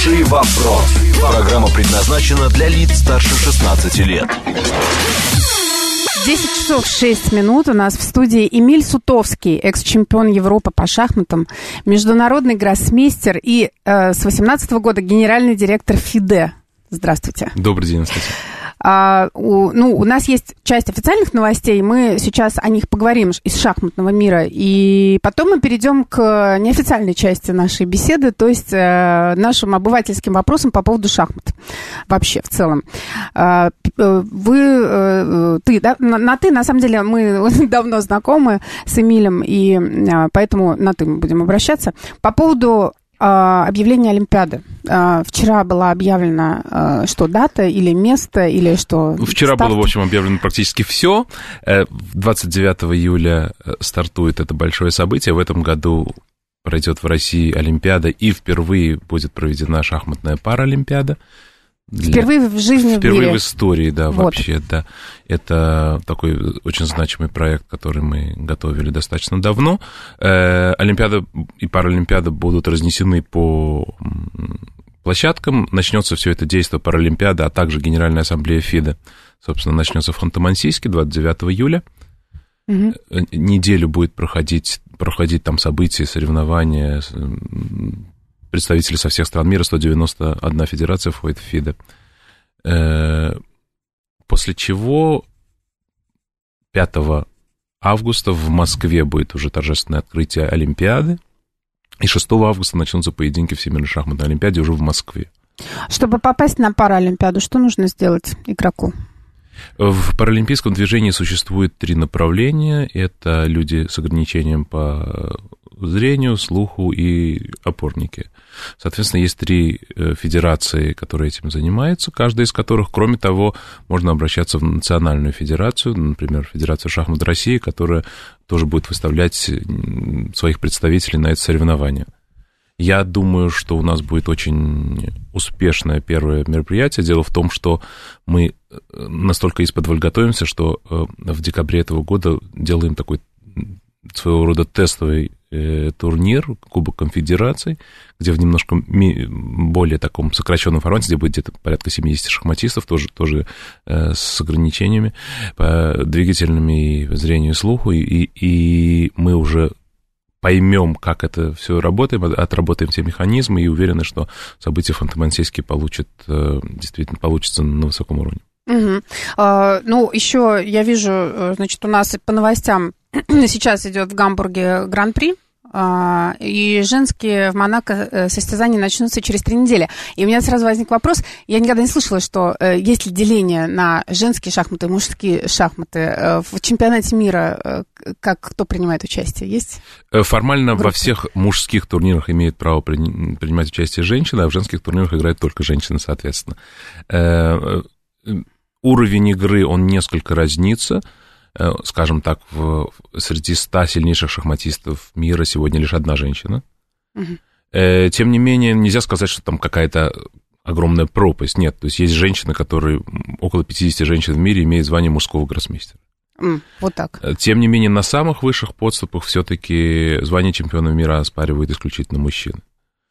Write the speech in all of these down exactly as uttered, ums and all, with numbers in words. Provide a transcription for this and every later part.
Хороший вопрос. Программа предназначена для лиц старше шестнадцати лет. десять часов шесть минут. У нас в студии Эмиль Сутовский, экс-чемпион Европы по шахматам, международный гроссмейстер и э, с восемнадцатого года генеральный директор ФИДЕ. Здравствуйте. Добрый день, Анастасия. А, у, ну, у нас есть часть официальных новостей, мы сейчас о них поговорим из шахматного мира, и потом мы перейдем к неофициальной части нашей беседы, то есть э, нашим обывательским вопросам по поводу шахмат вообще в целом. А, вы, э, ты, да, на, на ты, на самом деле, мы давно знакомы с Эмилем, и э, поэтому на ты мы будем обращаться. По поводу объявление Олимпиады. Вчера была объявлена, что дата или место, или что... Вчера старт. было, в общем, объявлено практически все. двадцать девятого июля стартует это большое событие. В этом году пройдет в России Олимпиада, и впервые будет проведена шахматная паралимпиада. Для... Впервые в жизни, Впервые в мире. в истории, да, вот. вообще, да. Это такой очень значимый проект, который мы готовили достаточно давно. Э, Олимпиада и Паралимпиада будут разнесены по площадкам. Начнется все это действие Паралимпиада, а также Генеральная ассамблея ФИДЕ, собственно, начнется в Ханты-Мансийске двадцать девятого июля. Угу. Неделю будет проходить, проходить там события, соревнования. Представители со всех стран мира, сто девяносто одна федерация входит в ФИДЕ. После чего пятого августа в Москве будет уже торжественное открытие Олимпиады, и шестого августа начнутся поединки Всемирной шахматной олимпиады уже в Москве. Чтобы попасть на Паралимпиаду, что нужно сделать игроку? В паралимпийском движении существует три направления. Это люди с ограничением по зрению, слуху и опорники. Соответственно, есть три федерации, которые этим занимаются, каждая из которых, кроме того, можно обращаться в национальную федерацию, например, Федерацию шахмат России, которая тоже будет выставлять своих представителей на это соревнование. Я думаю, что у нас будет очень успешное первое мероприятие. Дело в том, что мы настолько исподволь готовимся, что в декабре этого года делаем такой своего рода тестовый турнир, Кубок Конфедераций, где в немножко более таком сокращенном формате, где будет где-то порядка семьдесят шахматистов, тоже, тоже с ограничениями двигательными и зрению и слуху, и, и мы уже поймем, как это все работает, отработаем все механизмы и уверены, что события в Ханты-Мансийске получат, действительно получится на высоком уровне. Угу. А, ну, еще я вижу, значит, у нас по новостям сейчас идет в Гамбурге Гран-при, а, и женские в Монако состязания начнутся через три недели. И у меня сразу возник вопрос, я никогда не слышала, что есть ли деление на женские шахматы и мужские шахматы. В чемпионате мира как кто принимает участие? Есть? Формально группы? Во всех мужских турнирах имеет право принимать участие женщины, а в женских турнирах играют только женщины, соответственно. Уровень игры, он несколько разнится. Скажем так, в, среди ста сильнейших шахматистов мира сегодня лишь одна женщина. Угу. Тем не менее, нельзя сказать, что там какая-то огромная пропасть. Нет, то есть есть женщины, которые, около пятьдесят женщин в мире имеют звание мужского гроссмейстера. Mm, вот так. Тем не менее, на самых высших подступах все-таки звание чемпиона мира оспаривают исключительно мужчины.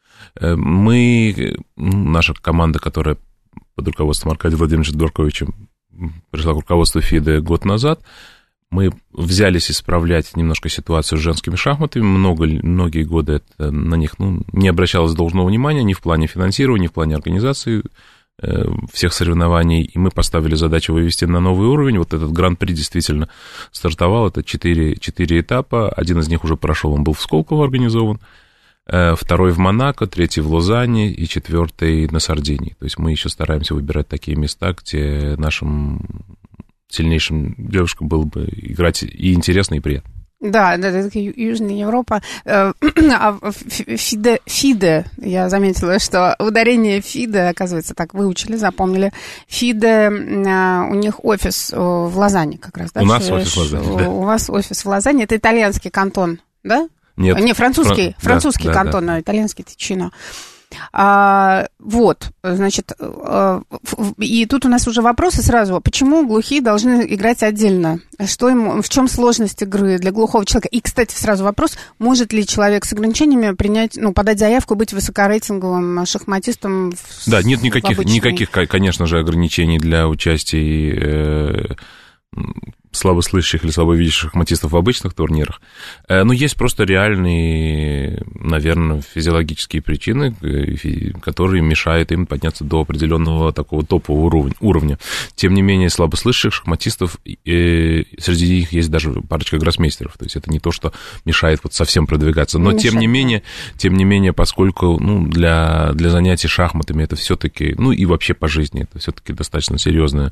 Мы, наша команда, которая под руководством Аркадия Владимировича Дворковича пришла к руководству ФИДЕ год назад, мы взялись исправлять немножко ситуацию с женскими шахматами. Много, многие годы это на них ну, не обращалось должного внимания ни в плане финансирования, ни в плане организации э, всех соревнований. И мы поставили задачу вывести на новый уровень. Вот этот гран-при действительно стартовал. Это четыре, четыре этапа. Один из них уже прошел, он был в Сколково организован. Э, второй в Монако, третий в Лозанне и четвертый на Сардинии. То есть мы еще стараемся выбирать такие места, где нашим сильнейшим девушкам было бы играть и интересно, и приятно. Да, да, это Южная Европа. А ФИДЕ, ФИДЕ, я заметила, что ударение ФИДЕ, оказывается, так выучили, запомнили. ФИДЕ, у них офис в Лозанне как раз, да? У нас офис в Лозанне, да. У вас офис в Лозанне, это итальянский кантон, да? Нет. Не, французский, Фран... французский да, кантон, да, да. а итальянский Тичино. А, вот, значит, и тут у нас уже вопросы сразу. Почему глухие должны играть отдельно? Что им, в чем сложность игры для глухого человека? И, кстати, сразу вопрос, может ли человек с ограничениями принять, ну, подать заявку, быть высокорейтинговым шахматистом? В, да, нет никаких, обычной... никаких, конечно же, ограничений для участия э, слабослышащих или слабовидящих шахматистов в обычных турнирах. Но есть просто реальные, наверное, физиологические причины, которые мешают им подняться до определенного такого топового уровня. Тем не менее, слабослышащих шахматистов, среди них есть даже парочка гроссмейстеров. То есть это не то, что мешает вот совсем продвигаться. Но, тем не менее, тем не менее, поскольку ну, для, для занятий шахматами это все-таки, ну и вообще по жизни, это все-таки достаточно серьезное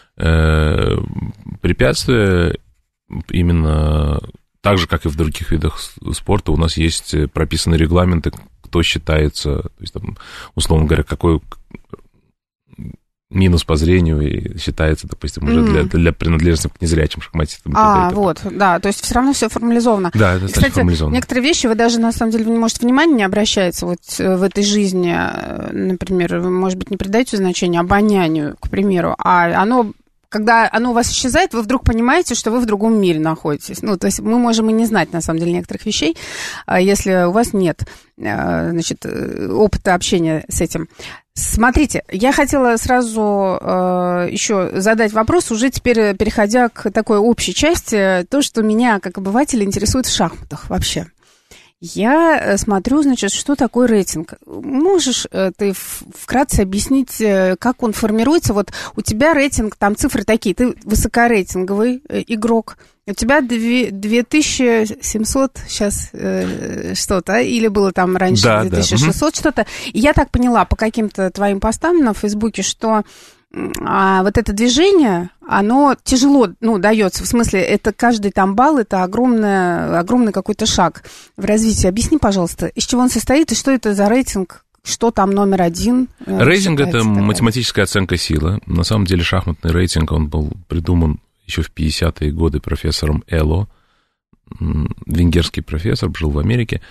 препятствия, именно так же, как и в других видах спорта, у нас есть прописаны регламенты, кто считается, то есть, там, условно говоря, какой минус по зрению и считается, допустим, уже mm. для, для принадлежности к незрячим шахматистам. А, вот, да, то есть все равно все формализовано. Да, это Кстати, формализовано. Некоторые вещи вы даже, на самом деле, вы, может, внимания не обращаете вот в этой жизни, например, вы, может быть, не придаете значения обонянию, к примеру, а оно... Когда оно у вас исчезает, вы вдруг понимаете, что вы в другом мире находитесь. Ну, то есть мы можем и не знать, на самом деле, некоторых вещей, если у вас нет, значит, опыта общения с этим. Смотрите, я хотела сразу еще задать вопрос, уже теперь переходя к такой общей части, то, что меня, как обывателя, интересует в шахматах вообще. Я смотрю, значит, что такое рейтинг. Можешь ты вкратце объяснить, как он формируется? Вот у тебя рейтинг, там цифры такие, ты высокорейтинговый игрок, у тебя две тысячи семьсот сейчас э, что-то, или было там раньше да, две тысячи шестьсот да. что-то. И я так поняла по каким-то твоим постам на Фейсбуке, что а вот это движение, оно тяжело, ну, дается, в смысле, это каждый там балл, это огромное, огромный какой-то шаг в развитии. Объясни, пожалуйста, из чего он состоит и что это за рейтинг, что там номер один? Рейтинг – это математическая оценка силы. На самом деле шахматный рейтинг, он был придуман еще в пятидесятые годы профессором Эло, венгерский профессор, жил в Америке.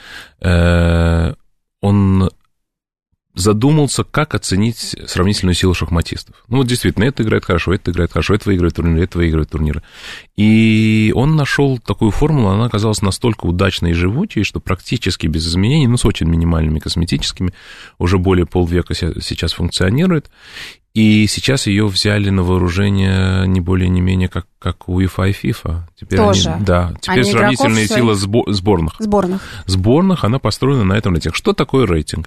Он задумался, как оценить сравнительную силу шахматистов. Ну, вот действительно, это играет хорошо, это играет хорошо, это выигрывает турниры, это выигрывает турниры. И он нашел такую формулу, она оказалась настолько удачной и живучей, что практически без изменений, ну, с очень минимальными косметическими, уже более полвека сейчас функционирует. И сейчас ее взяли на вооружение не более, не менее, как, как УЕФА и ФИФА. Теперь Тоже? Они, да, теперь они сравнительная игроков... сила сбо- сборных. Сборных. Сборных, она построена на этом рейтинге. Что такое рейтинг?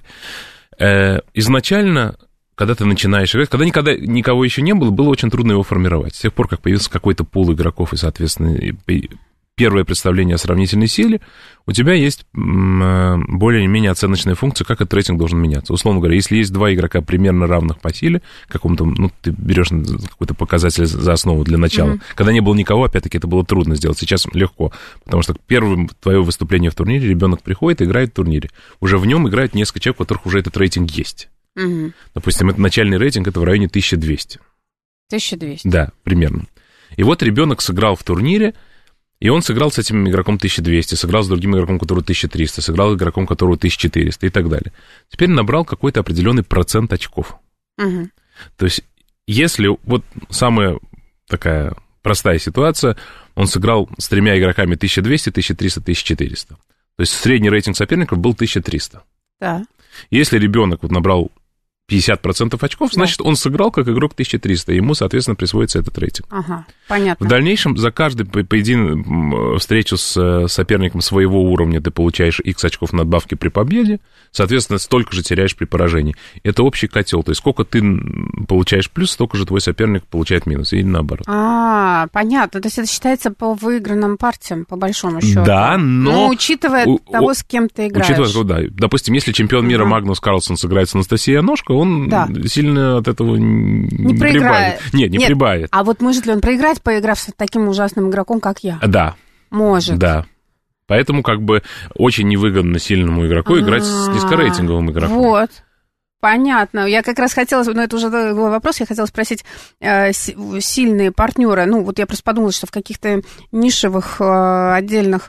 Изначально, когда ты начинаешь играть, когда никогда никого еще не было, было очень трудно его формировать. С тех пор, как появился какой-то пул игроков и, соответственно, первое представление о сравнительной силе, у тебя есть более-менее оценочная функция, как этот рейтинг должен меняться. Условно говоря, если есть два игрока примерно равных по силе, какому-то, ну, ты берешь какой-то показатель за основу для начала. Mm-hmm. Когда не было никого, опять-таки, это было трудно сделать. Сейчас легко, потому что первое твое выступление в турнире, ребенок приходит и играет в турнире. Уже в нем играет несколько человек, у которых уже этот рейтинг есть. Mm-hmm. Допустим, это начальный рейтинг, это в районе тысяча двести. тысяча двести. Да, примерно. И вот ребенок сыграл в турнире, и он сыграл с этим игроком тысяча двести, сыграл с другим игроком, которого тысяча триста, сыграл с игроком, которого тысяча четыреста и так далее. Теперь набрал какой-то определенный процент очков. Угу. То есть, если вот самая такая простая ситуация, он сыграл с тремя игроками тысяча двести, тысяча триста, тысяча четыреста. То есть, средний рейтинг соперников был тысяча триста. Да. Если ребенок вот набрал пятьдесят процентов очков, да. Значит, он сыграл как игрок тысяча триста, и ему, соответственно, присвоится этот рейтинг. Ага, понятно. В дальнейшем за каждый поединок, встречу с соперником своего уровня ты получаешь X очков надбавки при победе, соответственно, столько же теряешь при поражении. Это общий котел, то есть сколько ты получаешь плюс, столько же твой соперник получает минус, и наоборот. А, понятно, то есть это считается по выигранным партиям, по большому счету. Да, но... Ну, учитывая у, того, с кем ты играешь. Учитывая, да. Допустим, если чемпион мира uh-huh. Магнус Карлсон сыграет с Анастасией Аношко, он да. сильно от этого не, не прибавит. Нет, не Нет. прибавит. А вот может ли он проиграть, поиграв с таким ужасным игроком, как я? Да. Может. Да. Поэтому как бы очень невыгодно сильному игроку А-а-а. играть с низкорейтинговым игроком. Вот. Понятно. Я как раз хотела, но это уже другой вопрос, я хотела спросить, э, сильные партнеры, ну, вот я просто подумала, что в каких-то нишевых э, отдельных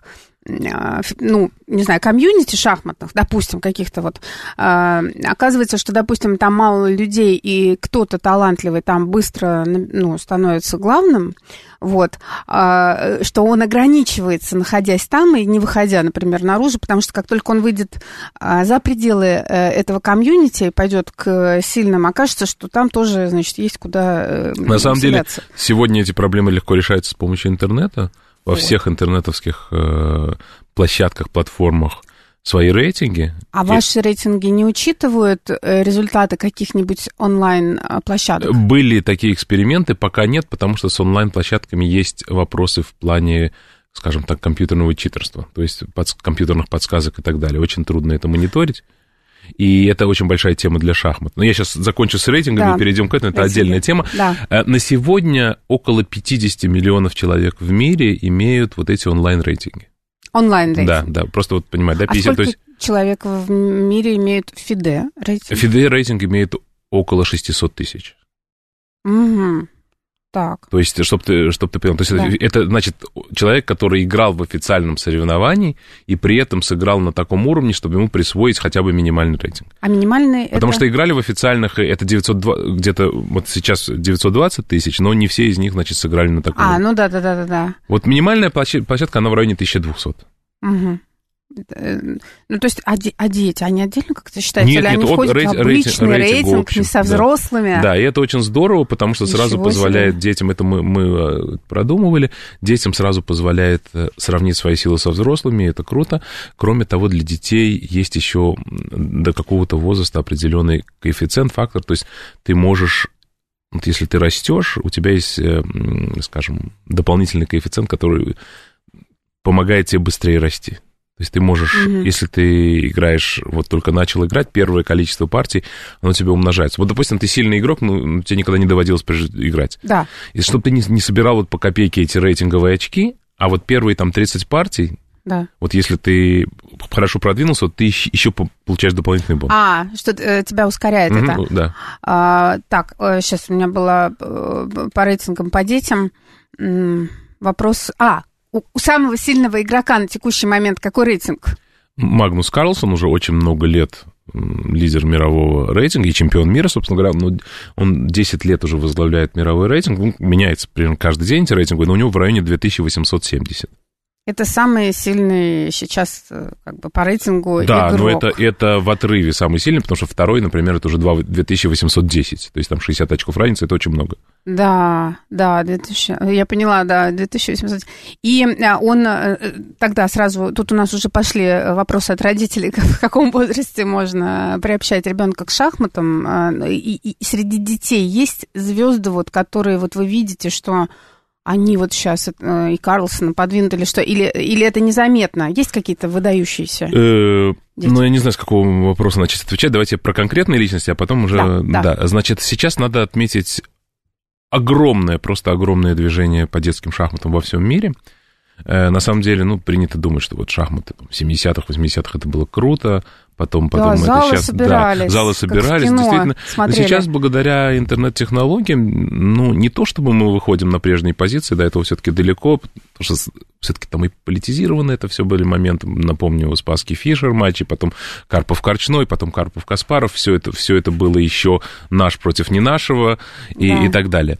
ну, не знаю, комьюнити шахматных, допустим, каких-то вот, оказывается, что, допустим, там мало людей, и кто-то талантливый там быстро, ну, становится главным, вот, что он ограничивается, находясь там и не выходя, например, наружу, потому что как только он выйдет за пределы этого комьюнити и пойдет к сильным, окажется, что там тоже, значит, есть куда На самом деле, сегодня эти проблемы легко решаются с помощью интернета. Во вот. всех интернетовских э, площадках, платформах свои рейтинги. А и... ваши рейтинги не учитывают результаты каких-нибудь онлайн-площадок? Были такие эксперименты, пока нет, потому что с онлайн-площадками есть вопросы в плане, скажем так, компьютерного читерства, то есть под... компьютерных подсказок и так далее. Очень трудно это мониторить. И это очень большая тема для шахмат. Но я сейчас закончу с рейтингами, да. перейдем к этому, это Рейтинги. отдельная тема. Да. На сегодня около пятьдесят миллионов человек в мире имеют вот эти онлайн-рейтинги. Онлайн-рейтинги? Да, да, просто вот понимать, да, пятьдесят. А сколько то есть... человек в мире имеют ФИДЕ-рейтинг? ФИДЕ-рейтинг имеет около шестьсот тысяч. Угу. Так. То есть, чтобы ты, чтоб ты понял, то есть да. это, это значит человек, который играл в официальном соревновании и при этом сыграл на таком уровне, чтобы ему присвоить хотя бы минимальный рейтинг. А минимальный Потому это... что играли в официальных, это девятьсот двадцать, где-то вот сейчас девятьсот двадцать тысяч, но не все из них, значит, сыграли на таком А, уровне. ну да-да-да-да. Вот минимальная площадка, она в районе тысяча двести. Угу. Ну, то есть, а, де- а дети, они отдельно как-то считаются? Нет, или нет, они входят рейтинг, в обычный рейтинг, рейтинг, общем, не со да. взрослыми? Да, и это очень здорово, потому что Ничего сразу себе. позволяет детям, это мы, мы продумывали, детям сразу позволяет сравнить свои силы со взрослыми, это круто. Кроме того, для детей есть еще до какого-то возраста определенный коэффициент, фактор, то есть ты можешь... Вот если ты растешь, у тебя есть, скажем, дополнительный коэффициент, который помогает тебе быстрее расти. То есть ты можешь, mm-hmm. если ты играешь, вот только начал играть, первое количество партий, оно у тебя умножается. Вот, допустим, ты сильный игрок, но тебе никогда не доводилось играть. Да. И чтобы ты не, не собирал вот по копейке эти рейтинговые очки, а вот первые там тридцать партий, да. вот если ты хорошо продвинулся, вот ты еще получаешь дополнительный бонус. А, что тебя ускоряет mm-hmm, это? Да. А, так, сейчас у меня было по рейтингам по детям вопрос... А, у самого сильного игрока на текущий момент какой рейтинг? Магнус Карлсон уже очень много лет лидер мирового рейтинга и чемпион мира, собственно говоря. Но он десять лет уже возглавляет мировой рейтинг. Он меняется примерно каждый день эти рейтинги, но у него в районе две тысячи восемьсот семьдесят. Это самый сильный сейчас как бы по рейтингу да, игрок. Да, но это, это в отрыве самый сильный, потому что второй, например, это уже две тысячи восемьсот десять. То есть там шестьдесят очков разницы, это очень много. Да, да, две тысячи, я поняла, да, две тысячи восемьсот. И он тогда сразу, тут у нас уже пошли вопросы от родителей, в каком возрасте можно приобщать ребенка к шахматам. И, и среди детей есть звезды, вот, которые вот вы видите, что они вот сейчас и Карлсона подвинут или что? Или, или это незаметно? Есть какие-то выдающиеся дети? Ну, я не знаю, с какого вопроса начать отвечать. Давайте про конкретные личности, а потом уже... Да, да. да. Значит, сейчас надо отметить огромное, просто огромное движение по детским шахматам во всем мире. На самом деле, ну, принято думать, что вот шахматы там, в семидесятых, восьмидесятых это было круто, потом, потом да, это залы сейчас... собирались, да, залы собирались, действительно. Смотрели. Сейчас, благодаря интернет-технологиям, ну, не то, чтобы мы выходим на прежние позиции, до этого все-таки далеко, потому что все-таки там и политизировано это все были моменты, напомню, Спасский Фишер матчи, потом Карпов-Корчной, потом Карпов-Каспаров, все это, все это было еще наш против не нашего и, да. и так далее.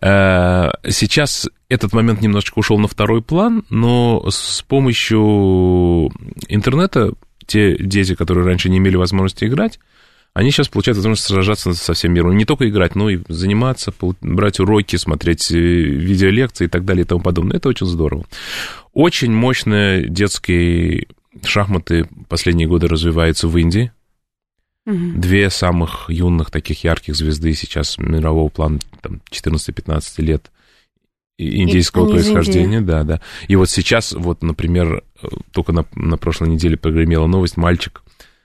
Сейчас этот момент немножечко ушел на второй план, но с помощью интернета те дети, которые раньше не имели возможности играть, они сейчас получают возможность сражаться со всем миром. Не только играть, но и заниматься, брать уроки, смотреть видеолекции и так далее и тому подобное. Это очень здорово. Очень мощные детские шахматы последние годы развиваются в Индии. Угу. Две самых юных таких ярких звезды сейчас мирового плана, там, четырнадцать-пятнадцать лет, индийского и, происхождения, да, да. И вот сейчас, вот, например, только на, на прошлой неделе прогремела новость, мальчик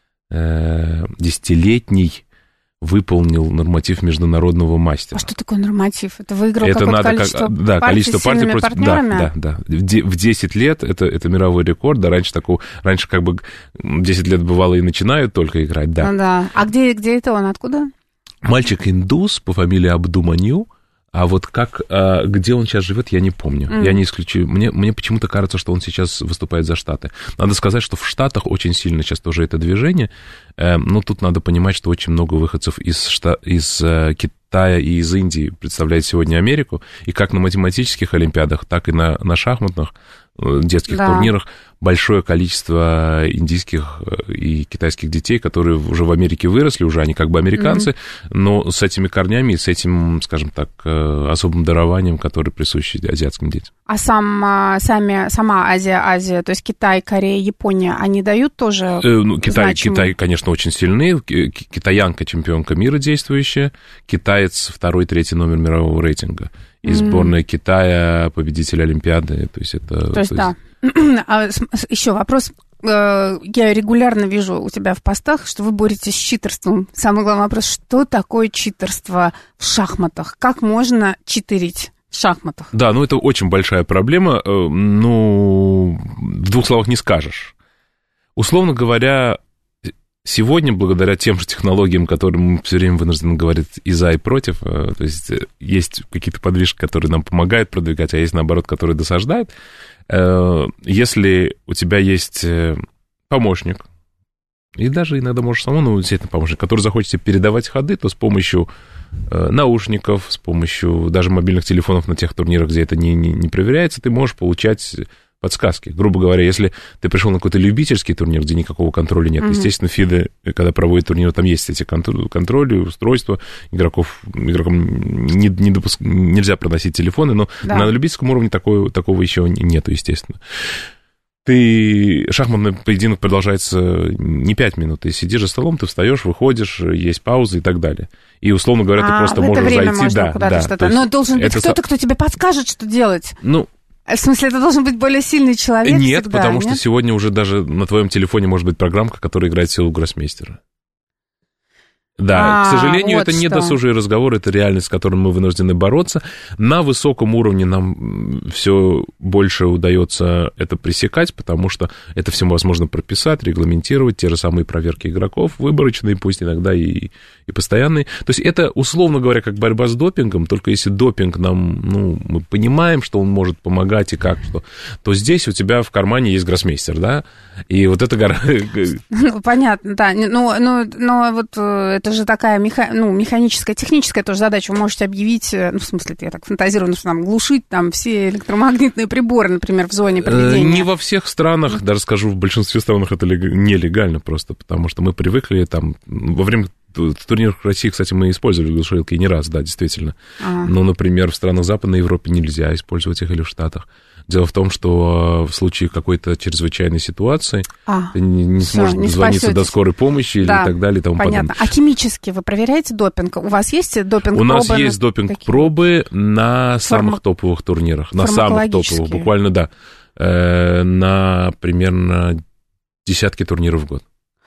десятилетний выполнил норматив международного мастера. А что такое норматив? Это выиграл это какое-то надо количество как, да, партий количество с партий сильными против... партнерами? Да, да, да. В десять лет это, это мировой рекорд, да, раньше такого, раньше как бы десять лет бывало и начинают только играть, да. Ну да. А где, где это он, откуда? Мальчик индус по фамилии Абдуманью. А вот как, где он сейчас живет, я не помню. Mm. Я не исключу. Мне, мне почему-то кажется, что он сейчас выступает за Штаты. Надо сказать, что в Штатах очень сильно сейчас тоже это движение. Но тут надо понимать, что очень много выходцев из, Штат, из Китая и из Индии представляет сегодня Америку. И как на математических олимпиадах, так и на, на шахматных детских да. турнирах большое количество индийских и китайских детей, которые уже в Америке выросли, уже они как бы американцы, mm-hmm. но с этими корнями и с этим, скажем так, особым дарованием, которое присуще азиатским детям. А сам, сами, сама Азия, Азия, то есть Китай, Корея, Япония, они дают тоже э, ну, Китай, Китай, конечно, очень сильны. Китаянка чемпионка мира действующая, китаец второй, третий номер мирового рейтинга. И сборная mm-hmm. Китая, победитель Олимпиады. То есть это... То есть, то есть... да. А, еще вопрос. Я регулярно вижу у тебя в постах, что вы боретесь с читерством. Самый главный вопрос, что такое читерство в шахматах? Как можно читерить в шахматах? Да, ну это очень большая проблема. Ну, в двух словах не скажешь. Условно говоря, сегодня, благодаря тем же технологиям, которые мы все время вынуждены говорить и за, и против, то есть есть какие-то подвижки, которые нам помогают продвигать, а есть, наоборот, которые досаждают. Если у тебя есть помощник, и даже иногда можешь самому, ну, действительно, помощник, который захочет тебе передавать ходы, то с помощью наушников, с помощью даже мобильных телефонов на тех турнирах, где это не, не, не проверяется, ты можешь получать подсказки. Грубо говоря, если ты пришел на какой-то любительский турнир, где никакого контроля нет, mm-hmm. естественно, ФИДе, когда проводят турниры, там есть эти контроли, устройства, игроков, игрокам не, не допуск... нельзя проносить телефоны, но да. на любительском уровне такого, такого еще нету, естественно. Ты... Шахматный поединок продолжается не пять минут, ты сидишь за столом, ты встаешь, выходишь, есть пауза и так далее. И, условно говоря, ты а, просто можешь зайти... Да, да, что-то. Но должен быть кто-то, кто тебе подскажет, что делать. Ну, в смысле, это должен быть более сильный человек? Нет, всегда, потому нет? что сегодня уже даже на твоем телефоне может быть программка, которая играет силу гроссмейстера. Да, а, к сожалению, вот это не досужие разговоры, это реальность, с которой мы вынуждены бороться. На высоком уровне нам все больше удается это пресекать, потому что это все возможно прописать, регламентировать, те же самые проверки игроков, выборочные, пусть иногда и, и постоянные. То есть это, условно говоря, как борьба с допингом, только если допинг нам, ну, мы понимаем, что он может помогать и как, что, то здесь у тебя в кармане есть гроссмейстер, да, и вот это... Ну, понятно, да, но, но, но вот это же такая меха... ну, механическая, техническая тоже задача. Вы можете объявить, ну, в смысле, я так фантазирую, что там глушить там все электромагнитные приборы, например, в зоне проведения. Не во всех странах, даже скажу, в большинстве странах это нелегально просто, потому что мы привыкли там во время... В турнирах в России, кстати, мы использовали глушилки не раз, да, действительно. А. Но, например, в странах Западной Европы нельзя использовать их или в Штатах. Дело в том, что в случае какой-то чрезвычайной ситуации а, ты не, не сможешь не дозвониться до скорой помощи да, или так далее и тому понятно. подобное. А химически вы проверяете допинг? У вас есть допинг-пробы? У нас есть допинг-пробы на самых Фарма... топовых турнирах. На самых топовых, буквально, да. Э, на примерно десятки турниров в год.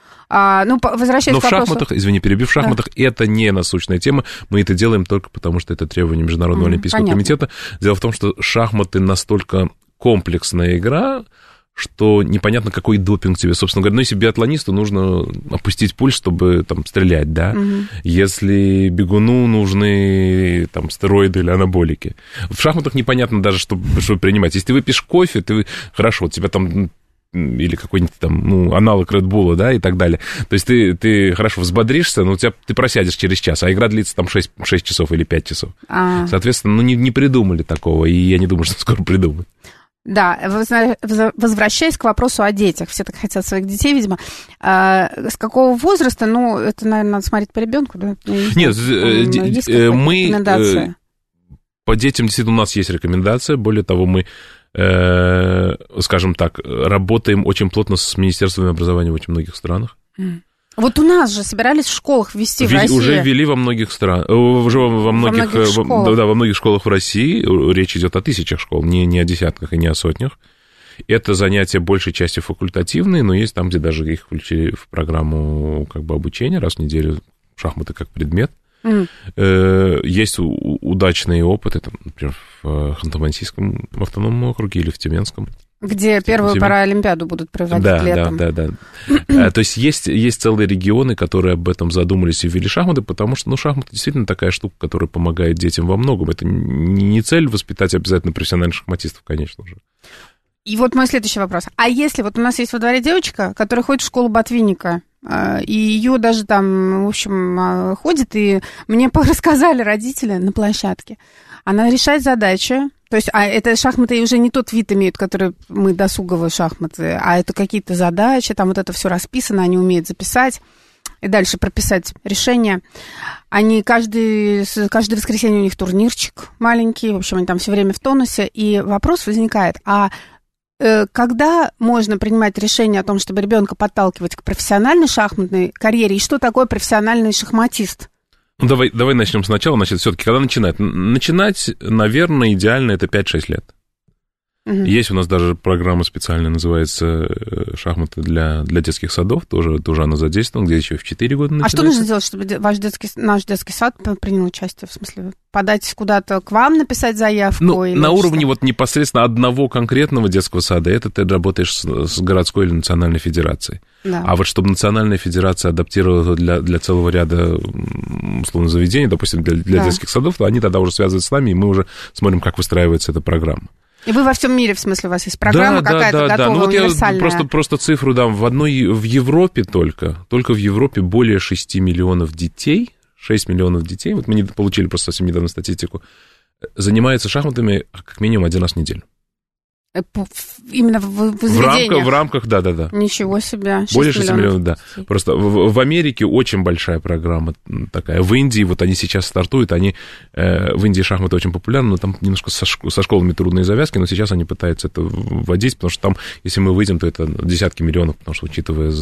А, ну, возвращаясь Но к вопросу... в шахматах, извини, перебив, в шахматах да. это не насущная тема, мы это делаем только потому, что это требование Международного mm, олимпийского понятно. комитета. Дело в том, что шахматы настолько комплексная игра, что непонятно, какой допинг тебе, собственно говоря. Ну, если биатлонисту нужно опустить пульс, чтобы там стрелять, да. Mm-hmm. Если бегуну нужны там стероиды или анаболики. В шахматах непонятно даже, что, что принимать. Если ты выпьешь кофе, ты хорошо, у тебя там... или какой-нибудь там, ну, аналог Red Bull, да, и так далее. То есть ты, ты хорошо взбодришься, но у тебя ты просядешь через час, а игра длится там шесть, шесть часов или пять часов. А. Соответственно, ну, не, не придумали такого, и я не думаю, что скоро придумают. Да, возвращаясь к вопросу о детях, все так хотят своих детей, видимо. А с какого возраста, ну, это, наверное, надо смотреть по ребенку, да? Нет, есть мы по детям действительно у нас есть рекомендация, более того, мы скажем так, работаем очень плотно с министерствами образования в очень многих странах. Вот у нас же собирались в школах ввести в России. Уже ввели во многих странах, уже во многих, во многих школах. Да, да, во многих школах в России. Речь идет о тысячах школ, не, не о десятках и не о сотнях. Это занятия большей частью факультативные, но есть там, где даже их включили в программу как бы обучения раз в неделю, шахматы как предмет. Mm. Есть удачные опыты, там, например, в Ханты-Мансийском автономном округе или в Тюменском. Где первую Зим... паралимпиаду будут проводить да, летом. Да, да, да. То есть есть, есть целые регионы, которые об этом задумались и ввели шахматы, потому что, ну, шахматы действительно такая штука, которая помогает детям во многом. Это не цель воспитать обязательно профессиональных шахматистов, конечно же. И вот мой следующий вопрос. А если вот у нас есть во дворе девочка, которая ходит в школу ботвинника, и ее даже там, в общем, ходит, и мне рассказали родители на площадке, она решает задачи. То есть, а это шахматы уже не тот вид имеют, который мы досуговые шахматы, а это какие-то задачи, там вот это все расписано, они умеют записать и дальше прописать решение. Они каждый, каждое воскресенье у них турнирчик маленький, в общем, они там все время в тонусе, и вопрос возникает, а э, когда можно принимать решение о том, чтобы ребенка подталкивать к профессиональной шахматной карьере, и что такое профессиональный шахматист? Ну, давай, давай начнем сначала. Значит, все-таки, когда начинать? Начинать, наверное, идеально это пять-шесть лет. Угу. Есть у нас даже программа специальная, называется «Шахматы для, для детских садов», тоже, тоже она задействована, где еще в четыре года начинается. А что нужно сделать, чтобы ваш детский, наш детский сад принял участие? В смысле, подать куда-то к вам, написать заявку? Ну, или на уровне что? вот непосредственно одного конкретного детского сада, это ты работаешь с, с городской или национальной федерацией. Да. А вот чтобы национальная федерация адаптировала для, для целого ряда, условно, заведений, допустим, для, для да. детских садов, то они тогда уже связываются с нами, и мы уже смотрим, как выстраивается эта программа. И вы во всем мире, в смысле, у вас есть программа да, какая-то да, готовая, да. Ну, вот универсальная? Я просто, просто цифру дам. В одной, в Европе только, только в Европе более шести миллионов детей, шесть миллионов детей, вот мы не получили просто совсем недавно статистику, занимается шахматами как минимум один раз в неделю. Именно в, в, в рамках, в рамках, да-да-да. Ничего себе. Более шести миллионов, да. Просто в, в Америке очень большая программа такая. В Индии, вот они сейчас стартуют, они, э, в Индии шахматы очень популярны, но там немножко со, со школами трудные завязки, но сейчас они пытаются это вводить, потому что там, если мы выйдем, то это десятки миллионов, потому что, учитывая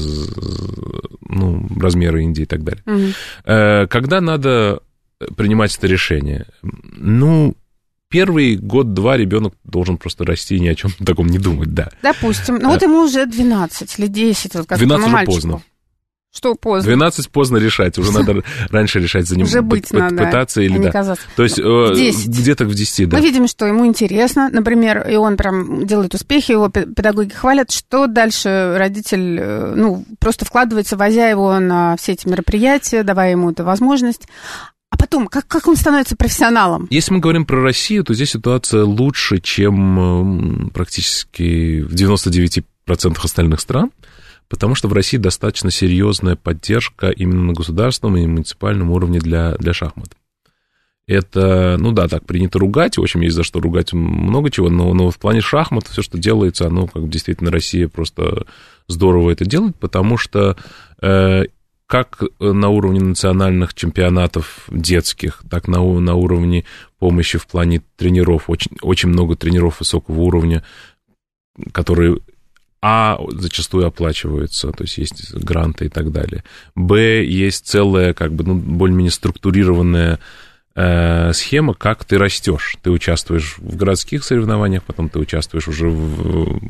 ну, размеры Индии и так далее. Угу. Э, когда надо принимать это решение? Ну... Первый год-два ребенок должен просто расти и ни о чем таком не думать, да. Допустим. Ну, вот ему уже двенадцать или десять, вот как двенадцать уже поздно. Что поздно? двенадцать поздно решать, уже надо раньше решать, за ним уже быть надо, пытаться или да. Казаться. То есть где-то к десяти, да. Мы видим, что ему интересно, например, и он прям делает успехи, его педагоги хвалят, что дальше родитель, ну, просто вкладывается, возя его на все эти мероприятия, давая ему эту возможность. А потом, как, как он становится профессионалом? Если мы говорим про Россию, то здесь ситуация лучше, чем практически в девяноста девяти процентах остальных стран, потому что в России достаточно серьезная поддержка именно на государственном и муниципальном уровне для, для шахмат. Это, ну да, так принято ругать, в общем, есть за что ругать много чего, но, но в плане шахмат все, что делается, оно как бы действительно Россия просто здорово это делает, потому что... Э, как на уровне национальных чемпионатов детских, так на, на уровне помощи в плане тренеров. Очень, очень много тренеров высокого уровня, которые, а, зачастую оплачиваются, то есть есть гранты и так далее. Б, есть целая, как бы, ну, более-менее структурированная э, схема, как ты растешь. Ты участвуешь в городских соревнованиях, потом ты участвуешь уже в...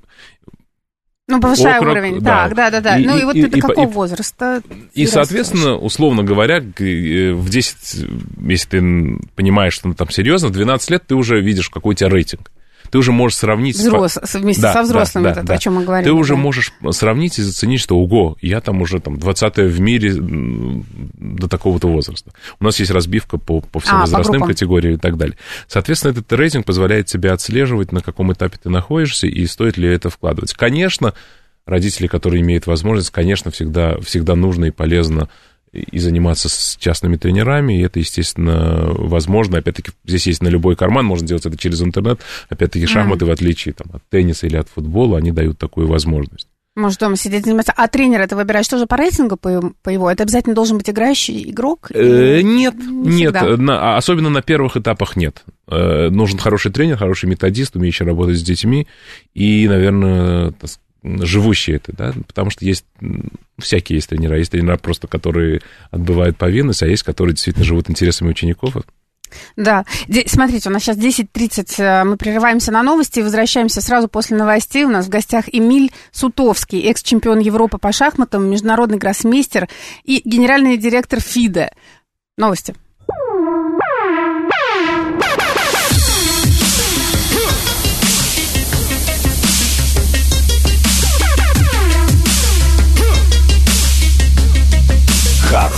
Ну, повышая округ, уровень, да. так, да-да-да. Ну, и, и вот и, до какого и, возраста? И, соответственно, условно говоря, в десять, если ты понимаешь, что ну, там серьезно, в двенадцать лет ты уже видишь, какой у тебя рейтинг. Ты уже можешь сравнить... Взрос, вместе да, со взрослыми, да, вот да, это, да. О чем мы говорим. Ты уже да. можешь сравнить и заценить, что, ого, я там уже там двадцатая в мире до такого-то возраста. У нас есть разбивка по, по всем а, возрастным по категориям и так далее. Соответственно, этот рейтинг позволяет тебе отслеживать, на каком этапе ты находишься и стоит ли это вкладывать. Конечно, родители, которые имеют возможность, конечно, всегда, всегда нужно и полезно и заниматься с частными тренерами, и это, естественно, возможно. Опять-таки, здесь есть на любой карман, можно делать это через интернет. Опять-таки, шахматы, mm-hmm. в отличие там, от тенниса или от футбола, они дают такую возможность. Может дома сидеть заниматься. А тренера ты выбираешь тоже по рейтингу, по, по его? Это обязательно должен быть играющий игрок? Э, нет, не нет. На, особенно на первых этапах нет. Э, нужен хороший тренер, хороший методист, умеющий работать с детьми, и, наверное, живущие это, да, потому что есть, всякие есть тренера, есть тренера просто, которые отбывают повинность, а есть, которые действительно живут интересами учеников. Да, смотрите, у нас сейчас десять тридцать, мы прерываемся на новости и возвращаемся сразу после новостей. У нас в гостях Эмиль Сутовский, экс-чемпион Европы по шахматам, международный гроссмейстер и генеральный директор ФИДЕ. Новости.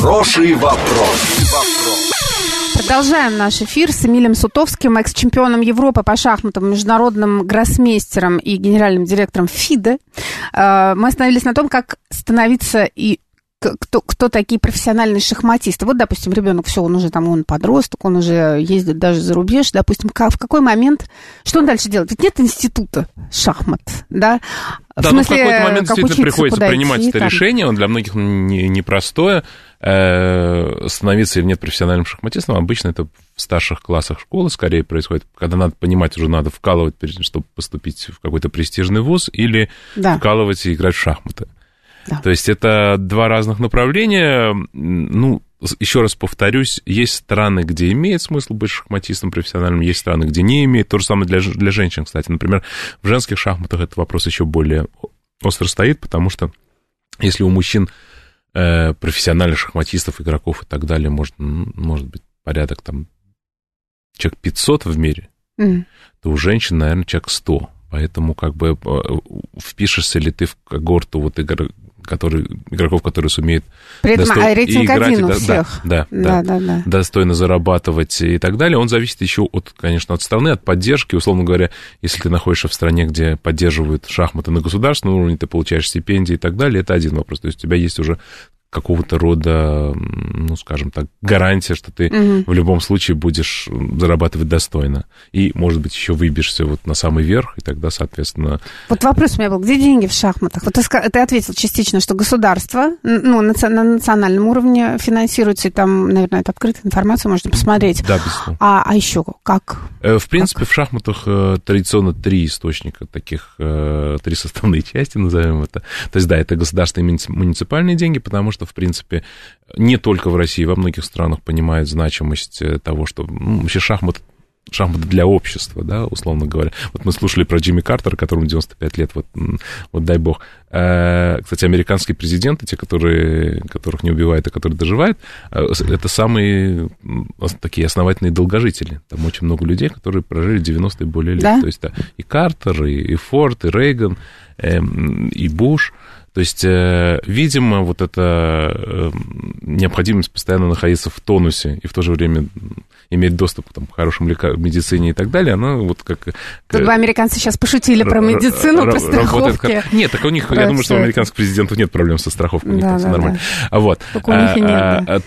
Хороший вопрос. Продолжаем наш эфир с Эмилием Сутовским, экс-чемпионом Европы по шахматам, международным гроссмейстером и генеральным директором ФИДЕ. Мы остановились на том, как становиться и кто, кто такие профессиональные шахматисты. Вот, допустим, ребенок, все, он уже там, он подросток, он уже ездит даже за рубеж, допустим, в какой момент, что он дальше делает? Ведь нет института шахмат, да? В да, смысле, ну в какой-то момент действительно учиться, приходится принимать идти, это там... решение, он для многих непростое. Э, становиться или нет профессиональным шахматистом, обычно это в старших классах школы скорее происходит, когда надо понимать, уже надо вкалывать, чтобы поступить в какой-то престижный вуз, или да. вкалывать и играть в шахматы. Да. То есть это два разных направления. Ну, еще раз повторюсь, есть страны, где имеет смысл быть шахматистом профессиональным, есть страны, где не имеет. То же самое для, для женщин, кстати. Например, в женских шахматах этот вопрос еще более остро стоит, потому что если у мужчин э, профессиональных шахматистов, игроков и так далее, может, может быть порядок там человек пятьсот в мире, mm. то у женщин, наверное, человек сто. Поэтому как бы впишешься ли ты в когорту вот игр, который, игроков, которые сумеют при этом достой... рейтинг играть, один у да, всех. Да, Да, да, да, да. достойно зарабатывать и так далее. Он зависит еще от, конечно, от страны, от поддержки. Условно говоря, если ты находишься в стране, где поддерживают шахматы на государственном уровне, ты получаешь стипендии и так далее, это один вопрос. То есть у тебя есть уже какого-то рода, ну, скажем так, гарантия, что ты угу. в любом случае будешь зарабатывать достойно. И, может быть, еще выбьешься вот на самый верх, и тогда, соответственно... Вот вопрос у меня был, где деньги в шахматах? Вот ты, ты ответил частично, что государство, ну, на, на национальном уровне финансируется, и там, наверное, это открытая информация, можно посмотреть. Да, безусловно. А, а еще как? В принципе, как? В шахматах традиционно три источника, таких, три составные части, назовем это. То есть, да, это государственные и муниципальные деньги, потому что в принципе, не только в России, во многих странах понимают значимость того, что ну, вообще шахмат, шахматы для общества, да, условно говоря. Вот мы слушали про Джимми Картера, которому девяносто пять лет, вот, вот дай бог. Кстати, американские президенты, те, которые, которых не убивают, а которые доживают, это самые такие основательные долгожители. Там очень много людей, которые прожили девяносто и более лет. Да? То есть, да, и Картер, и, и Форд, и Рейган, и Буш. То есть, видимо, вот эта необходимость постоянно находиться в тонусе и в то же время иметь доступ там, к хорошим лекарствам, медицине и так далее, она вот как... Тут бы американцы сейчас пошутили про медицину, про страховки. Нет, так у них, я думаю, что у американских президентов нет проблем со страховкой, у них все нормально. Вот. Только у них и нет.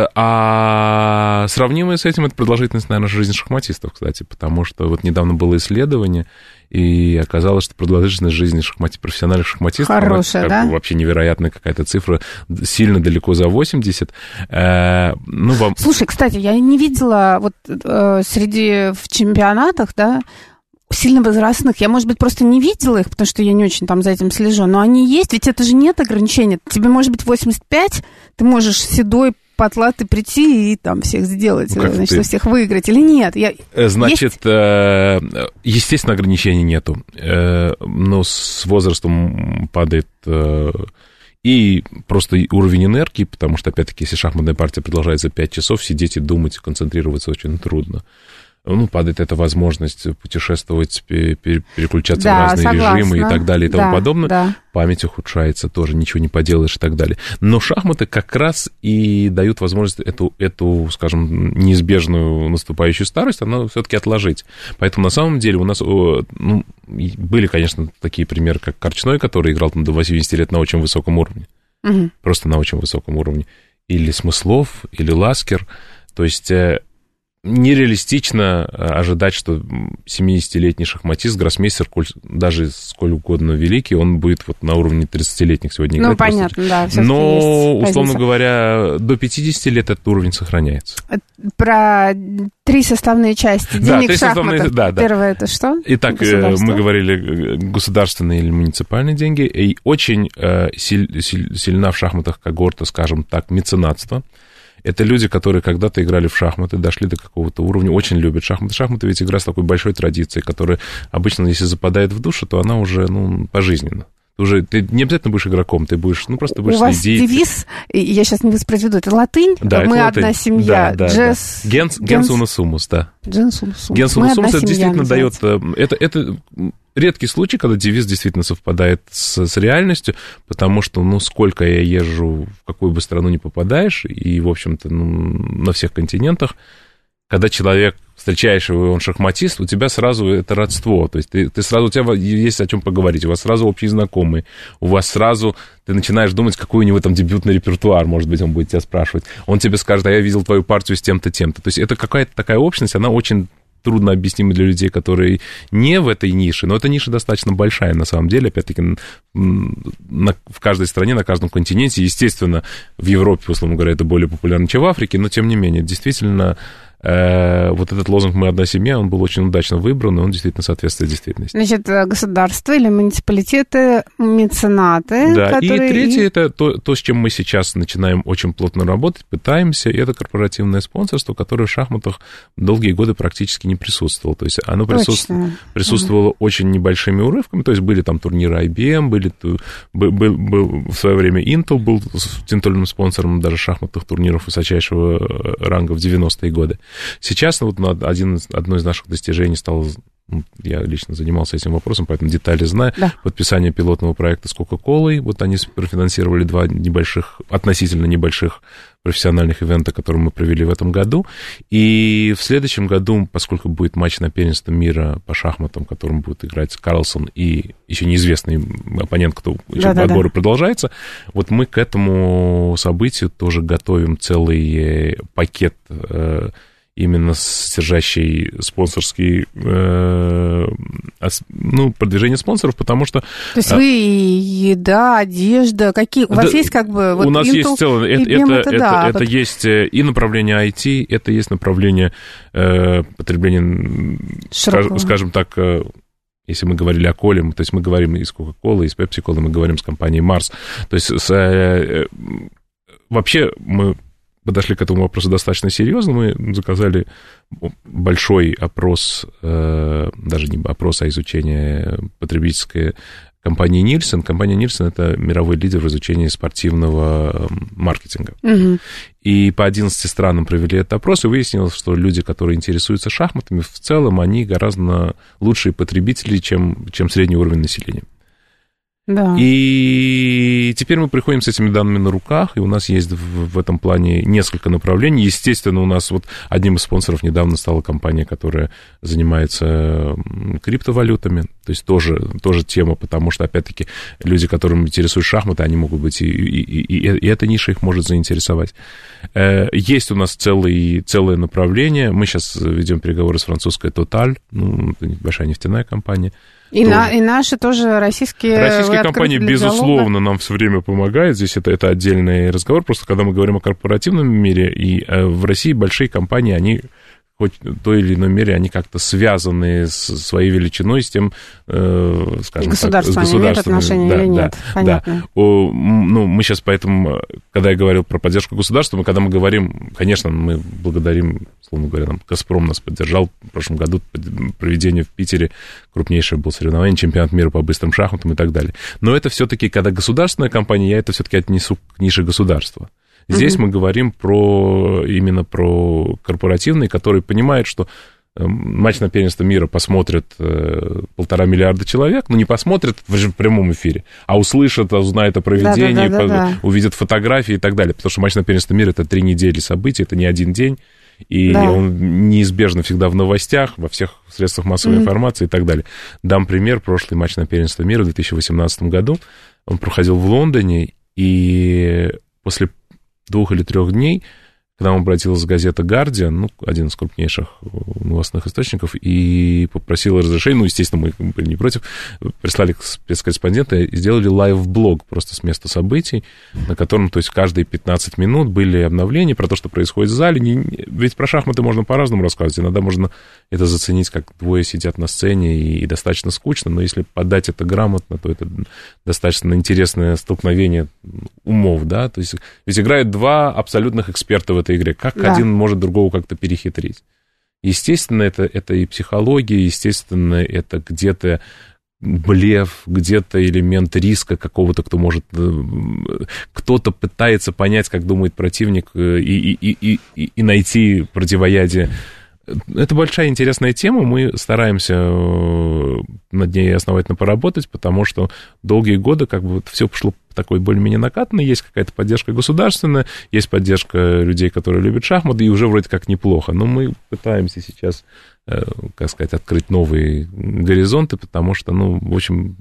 А сравнимое с этим это продолжительность, наверное, жизни шахматистов, кстати, потому что вот недавно было исследование, и оказалось, что продолжительность жизни шахмати... профессиональных шахматистов хорошая, да? Вообще невероятная какая-то цифра, сильно далеко за восемьдесят. Э, ну, вам... Слушай, кстати, я не видела вот э, среди в чемпионатах, да, сильно возрастных. Я, может быть, просто не видела их, потому что я не очень там за этим слежу, но они есть, ведь это же нет ограничения. Тебе может быть восемьдесят пять, ты можешь седой потлатый прийти и там всех сделать, ну, значит, ты... всех выиграть, или нет? Я... Значит, есть? Естественно, ограничений нету, но с возрастом падает и просто уровень энергии, потому что, опять-таки, если шахматная партия продолжается пять часов, сидеть и думать, концентрироваться очень трудно. Ну, падает эта возможность путешествовать, переключаться да, в разные согласна. режимы и так далее и тому да, подобное. Да. Память ухудшается тоже, ничего не поделаешь и так далее. Но шахматы как раз и дают возможность эту, эту скажем, неизбежную наступающую старость, она все-таки отложить. Поэтому на самом деле у нас ну, были, конечно, такие примеры, как Корчной, который играл там до восьмидесяти лет на очень высоком уровне. Угу. Просто на очень высоком уровне. Или Смыслов, или Ласкер. То есть... нереалистично ожидать, что семидесятилетний шахматист, гроссмейстер, даже сколь угодно великий, он будет вот на уровне тридцатилетних сегодня играть. Ну, понятно, да. Но, условно разница. говоря, до пятидесяти лет этот уровень сохраняется. Про три составные части денег да, в шахматах. Да, да. Первое это что? Итак, мы говорили государственные или муниципальные деньги. И очень сильна в шахматах когорта, скажем так, меценатство. Это люди, которые когда-то играли в шахматы, дошли до какого-то уровня, очень любят шахматы. Шахматы ведь игра с такой большой традицией, которая обычно, если западает в душу, то она уже, ну, пожизненно. Ты уже ты не обязательно будешь игроком, ты будешь, ну, просто будешь У вас следить. девиз, я сейчас не воспроизведу, это латынь, да, мы это одна латынь. семья. Да, да, Джесс... да. Генс, генс унус сумус, да. Генс унус сумус. Генс унус сумус, это действительно дает... Это, это редкий случай, когда девиз действительно совпадает с, с реальностью, потому что, ну, сколько я езжу, в какую бы страну ни попадаешь, и, в общем-то, ну, на всех континентах, когда человек, встречаешь его, он шахматист, у тебя сразу это родство, то есть ты, ты сразу, у тебя есть о чем поговорить, у вас сразу общие знакомые, у вас сразу, ты начинаешь думать, какой у него там дебютный репертуар, может быть, он будет тебя спрашивать, он тебе скажет, а я видел твою партию с тем-то, тем-то, то есть это какая-то такая общность, она очень трудно объяснима для людей, которые не в этой нише, но эта ниша достаточно большая, на самом деле, опять-таки, на, в каждой стране, на каждом континенте, естественно, в Европе, условно говоря, это более популярно, чем в Африке, но, тем не менее, действительно, вот этот лозунг «Мы одна семья», он был очень удачно выбран, и он действительно соответствует действительности. Значит, государство или муниципалитеты, меценаты. Да, которые... и третье, это то, то, с чем мы сейчас начинаем очень плотно работать, пытаемся, и это корпоративное спонсорство, которое в шахматах долгие годы практически не присутствовало. То есть оно присутствовало, присутствовало угу. очень небольшими урывками, то есть были там турниры ай би эм, были, был, был, был, в свое время Intel был титульным спонсором даже шахматных турниров высочайшего ранга в девяностые годы. Сейчас вот один, одно из наших достижений стало, я лично занимался этим вопросом, поэтому детали знаю, да. подписание пилотного проекта с Кока-Колой, вот они профинансировали два небольших, относительно небольших профессиональных ивента, которые мы провели в этом году, и в следующем году, поскольку будет матч на первенство мира по шахматам, в котором будет играть Карлсон и еще неизвестный оппонент, кто еще да, по отбору да, да. продолжается, вот мы к этому событию тоже готовим целый пакет именно содержащий спонсорский, э, ну, продвижение спонсоров, потому что... То есть вы еда, одежда, какие... У вас да, есть как бы... Вот у нас Intel, есть целое... Это, это, это, это, да, это вот... есть и направление ай ти, это есть направление э, потребления, скажем, скажем так... Если мы говорили о коле, то есть мы говорим и с Coca-Cola, и с Pepsi-Cola, мы говорим с компанией Mars. То есть с, э, вообще мы подошли к этому вопросу достаточно серьезно. Мы заказали большой опрос, э, даже не опрос, а изучение потребительской компании Нильсон. Компания Нильсон — это мировой лидер в изучении спортивного маркетинга. Угу. И по одиннадцати странам провели этот опрос, и выяснилось, что люди, которые интересуются шахматами, в целом они гораздо лучшие потребители, чем, чем средний уровень населения. Да. И теперь мы приходим с этими данными на руках, и у нас есть в, в этом плане несколько направлений. Естественно, у нас вот одним из спонсоров недавно стала компания, которая занимается криптовалютами, то есть тоже, тоже тема, потому что, опять-таки, люди, которым интересуют шахматы, они могут быть, и, и, и, и эта ниша их может заинтересовать. Есть у нас целый, целое направление, мы сейчас ведем переговоры с французской Total, ну, это большая нефтяная компания. И, на, и наши тоже российские... Российские компании, безусловно, нам все время помогают. Здесь это, это отдельный разговор. Просто когда мы говорим о корпоративном мире, и э, в России большие компании, они хоть в той или иной мере, они как-то связаны с своей величиной, с тем, э, скажем государство, так, с государством. Имеет отношение да, или нет? Да, понятно. Да. О, ну, мы сейчас поэтому, когда я говорил про поддержку государства, мы когда мы говорим, конечно, мы благодарим, условно говоря, нам «Газпром» нас поддержал в прошлом году, проведение в Питере, крупнейшее было соревнование, чемпионат мира по быстрым шахматам и так далее. Но это все-таки, когда государственная компания, я это все-таки отнесу к нише государства. Здесь mm-hmm. мы говорим про, именно про корпоративные, которые понимают, что матч на первенство мира посмотрят полтора миллиарда человек, но не посмотрят в прямом эфире, а услышат, узнают о проведении, да, да, да, да, да. увидят фотографии и так далее. Потому что матч на первенство мира — это три недели событий, это не один день, и да. он неизбежно всегда в новостях, во всех средствах массовой mm-hmm. информации и так далее. Дам пример. Прошлый матч на первенство мира в две тысячи восемнадцатом году, он проходил в Лондоне, и после двух или трех дней к нам обратилась газета «Гардиан», ну, один из крупнейших новостных источников, и попросила разрешения, ну, естественно, мы были не против, прислали спецкорреспондента и сделали лайв-блог просто с места событий, на котором, то есть, каждые пятнадцать минут были обновления про то, что происходит в зале. Не, ведь про шахматы можно по-разному рассказывать, иногда можно это заценить, как двое сидят на сцене, и, и достаточно скучно, но если подать это грамотно, то это достаточно интересное столкновение умов, да, то есть, ведь играют два абсолютных эксперта в этой игре, как да. один может другого как-то перехитрить. Естественно, это, это и психология, естественно, это где-то блеф, где-то элемент риска какого-то, кто может... Кто-то пытается понять, как думает противник, и, и, и, и, и найти противоядие. Это большая интересная тема, мы стараемся над ней основательно поработать, потому что долгие годы как бы вот все пошло такой более-менее накатанно, есть какая-то поддержка государственная, есть поддержка людей, которые любят шахматы, и уже вроде как неплохо, но мы пытаемся сейчас, как сказать, открыть новые горизонты, потому что, ну, в общем...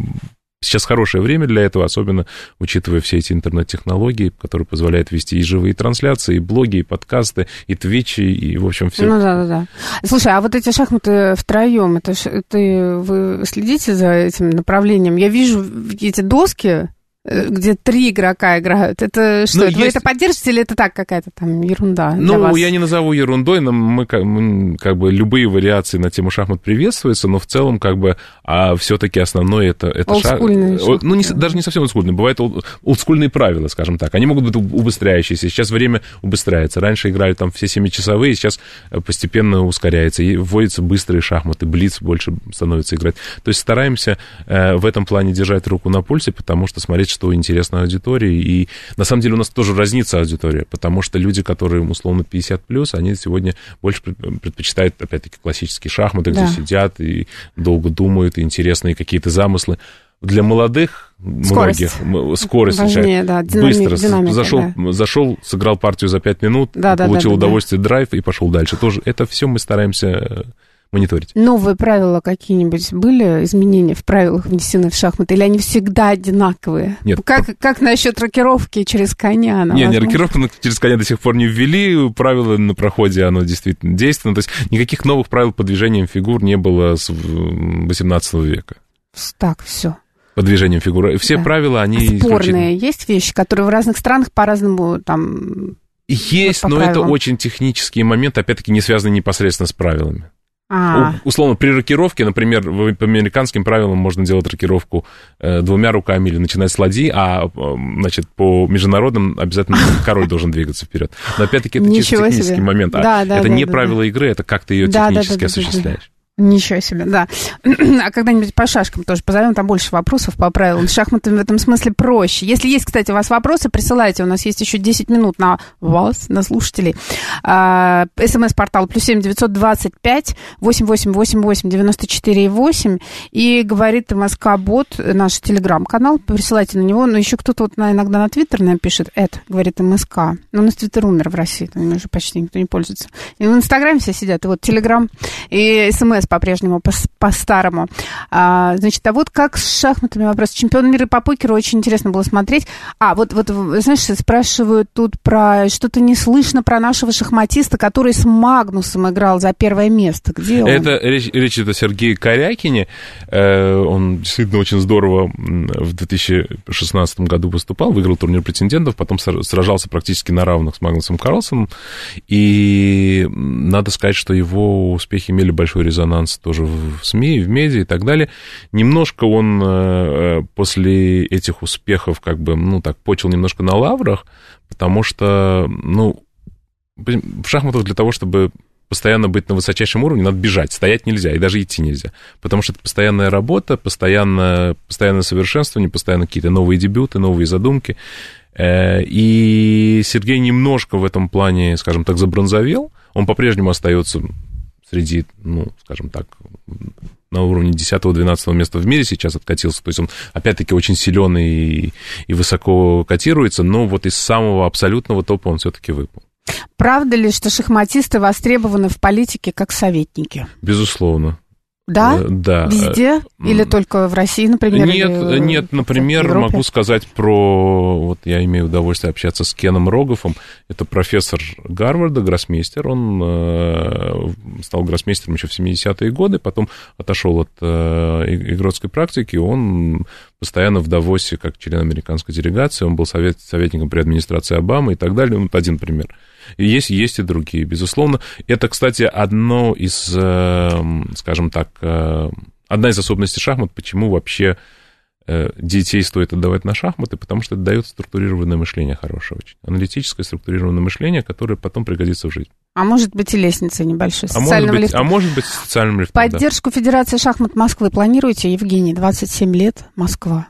Сейчас хорошее время для этого, особенно учитывая все эти интернет-технологии, которые позволяют вести и живые трансляции, и блоги, и подкасты, и твичи, и, в общем, все. Ну, да-да-да. Слушай, а вот эти шахматы втроем, это, это вы следите за этим направлением? Я вижу эти доски, где три игрока играют. Это что, это, есть... вы это поддержите или это так какая-то там ерунда? Ну, я не назову ерундой, но мы как, мы как бы любые вариации на тему шахмат приветствуются, но в целом как бы а все-таки основное это, это олдскульные шах... шахматы. Ну, не, даже не совсем олдскульные, бывают олдскульные правила, скажем так. Они могут быть убыстряющиеся. Сейчас время убыстряется. Раньше играли там все семичасовые, сейчас постепенно ускоряется. И вводятся быстрые шахматы, блиц больше становится играть. То есть стараемся в этом плане держать руку на пульсе, потому что смотреть, что интересно аудитории, и на самом деле у нас тоже разнится аудитория, потому что люди, которые, условно, пятьдесят плюс, они сегодня больше предпочитают, опять-таки, классические шахматы, где да. сидят и долго думают, и интересные какие-то замыслы. Для молодых, скорость. многих, скорость важнее, да, динами- быстро динамика, зашел, да. зашел, сыграл партию за пять минут, да, получил да, да, удовольствие, да. драйв и пошел дальше. Тоже это все мы стараемся мониторить. Новые правила какие-нибудь были, изменения в правилах внесены в шахматы, или они всегда одинаковые? Нет. Как, как насчет рокировки через коня? Нет, не, рокировку через коня до сих пор не ввели, правила на проходе, оно действительно действенно, то есть никаких новых правил по движениям фигур не было с восемнадцатого века. Так, все. По движениям фигур. Все да. правила, они... А спорные есть вещи, которые в разных странах по-разному там... Есть, вот, по но правилам. Это очень технические моменты, опять-таки, не связаны непосредственно с правилами. А. У, условно, при рокировке, например, по американским правилам можно делать рокировку э, двумя руками или начинать с ладьи, а, значит, по международным обязательно король должен двигаться вперед. Но, опять-таки, это Ничего чисто технический себе. момент. А да, да, это да, не да, правила да. игры, это как ты ее да, технически да, да, осуществляешь. Да, да, да. Ничего себе, да. А когда-нибудь по шашкам тоже позовем, там больше вопросов по правилам. С шахматами в этом смысле проще. Если есть, кстати, у вас вопросы, присылайте. У нас есть еще десять минут на вас, на слушателей. СМС-портал плюс семь девятьсот двадцать пять восемь восемь восемь восемь девяносто четыре восемь. И говорит МСК-бот, наш телеграм-канал. Присылайте на него. Но еще кто-то вот иногда на Твиттер напишет. Это, говорит МСК. Но у нас Твиттер умер в России. Там уже почти никто не пользуется. И в Инстаграме все сидят. И вот Телеграм и СМС по-прежнему по- по-старому. А, значит, а вот как с шахматами вопрос. Чемпион мира по покеру очень интересно было смотреть. А, вот, вот знаешь, спрашивают тут про... Что-то не слышно про нашего шахматиста, который с Магнусом играл за первое место. Где он? Это речь, речь идет о Сергее Корякине. Он действительно очень здорово в две тысячи шестнадцатом году выступал, выиграл турнир претендентов, потом сражался практически на равных с Магнусом Карлсоном. И надо сказать, что его успехи имели большой резонанс тоже в СМИ, в медиа и так далее. Немножко он после этих успехов как бы, ну, так, почил немножко на лаврах, потому что, ну, в шахматах для того, чтобы постоянно быть на высочайшем уровне, надо бежать, стоять нельзя, и даже идти нельзя, потому что это постоянная работа, постоянно, постоянное совершенствование, постоянно какие-то новые дебюты, новые задумки. И Сергей немножко в этом плане, скажем так, забронзовел, он по-прежнему остается среди, ну, скажем так, на уровне десятого-двенадцатого места в мире сейчас откатился. То есть он, опять-таки, очень силен и, и высоко котируется, но вот из самого абсолютного топа он все-таки выпал. Правда ли, что шахматисты востребованы в политике как советники? Безусловно. Да? Да. Везде? Или только в России, например? Нет, или нет, например, могу сказать про... Вот я имею удовольствие общаться с Кеном Рогофом. Это профессор Гарварда, гроссмейстер. Он э, стал гроссмейстером еще в семидесятые годы, потом отошел от э, игротской практики. Он постоянно в Давосе, как член американской делегации, он был совет, советником при администрации Обамы и так далее. Вот один пример. И есть, есть и другие, безусловно. Это, кстати, одно из, скажем так, одна из особенностей шахмат, почему вообще детей стоит отдавать на шахматы, потому что это дает структурированное мышление хорошее очень. Аналитическое структурированное мышление, которое потом пригодится в жизни. А может быть и лестницей небольшой, а социального может быть, лифта. А может быть социальным лифтом, Поддержку да. Федерации шахмат Москвы планируете, Евгений? двадцать семь лет, Москва.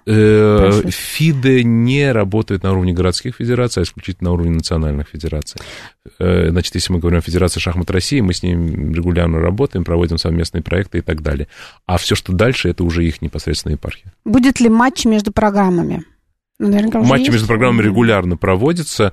ФИДы не работают на уровне городских федераций, а исключительно на уровне национальных федераций. Значит, если мы говорим о Федерации шахмат России, мы с ним регулярно работаем, проводим совместные проекты и так далее. А все, что дальше, это уже их непосредственная епархия. Будет ли матч между программами? Наверняка, Матчи есть. между программами регулярно проводятся.